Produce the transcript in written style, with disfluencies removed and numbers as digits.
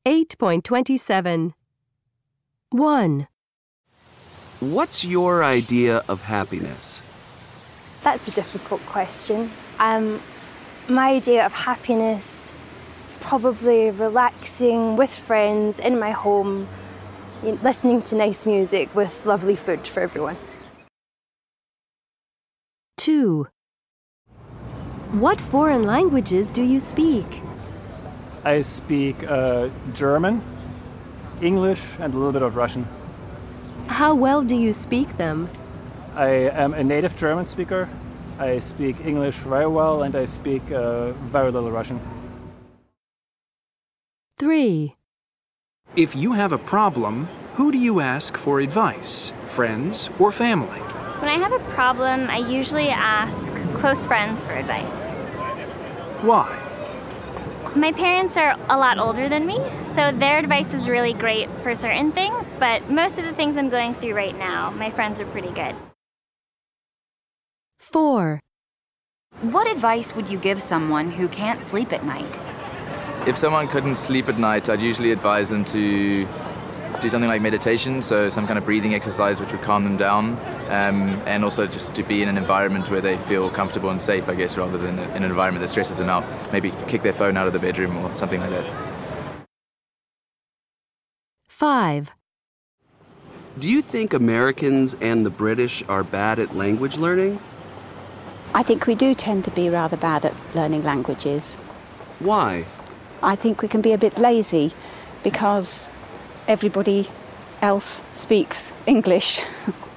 8.27. 1. What's your idea of happiness? That's a difficult question. My idea of happiness is probably relaxing with friends in my home, listening to nice music with lovely food for everyone. 2. What foreign languages do you speak? I speak German, English, and a little bit of Russian. How well do you speak them? I am a native German speaker. I speak English very well, and I speak very little Russian. 3. If you have a problem, who do you ask for advice? Friends or family? When I have a problem, I usually ask close friends for advice. Why? My parents are a lot older than me, so their advice is really great for certain things, but most of the things I'm going through right now, my friends are pretty good. 4. What advice would you give someone who can't sleep at night? If someone couldn't sleep at night, I'd usually advise them to do something like meditation, so some kind of breathing exercise which would calm them down, and also just to be in an environment where they feel comfortable and safe, I guess, rather than in an environment that stresses them out. Maybe kick their phone out of the bedroom or something like that. 5. Do you think Americans and the British are bad at language learning? I think we do tend to be rather bad at learning languages. Why? I think we can be a bit lazy because everybody else speaks English.